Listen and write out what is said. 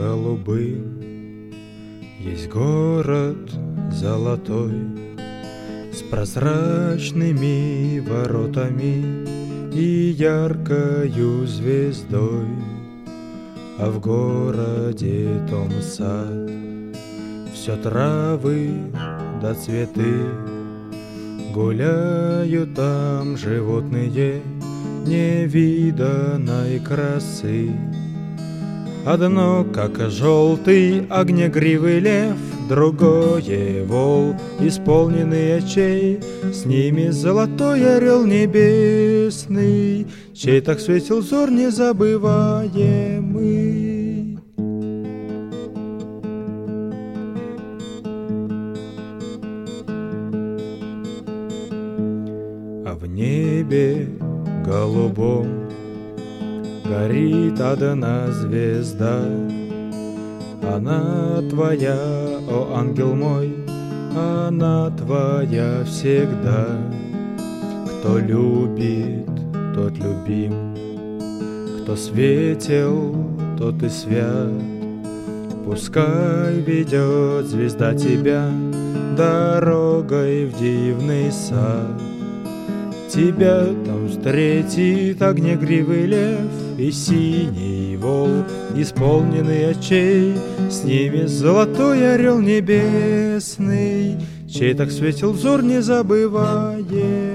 голубым. Есть город золотой с прозрачными воротами и яркою звездой, а в городе том сад, все травы да цветы. Гуляют там животные невиданной красы. Одно, как желтый огнегривый лев, другое вол, исполненный очей, с ними золотой орел небесный, чей так светил взор незабываемый. А в небе голубом горит одна звезда. Она твоя, о ангел мой, она твоя всегда. Кто любит, тот любим, кто светел, тот и свят. Пускай ведет звезда тебя дорогой в дивный сад. Тебя там встретит огнегривый лев и синий вол, исполненный очей, с ними золотой орел небесный, чей так светил взор незабываемый.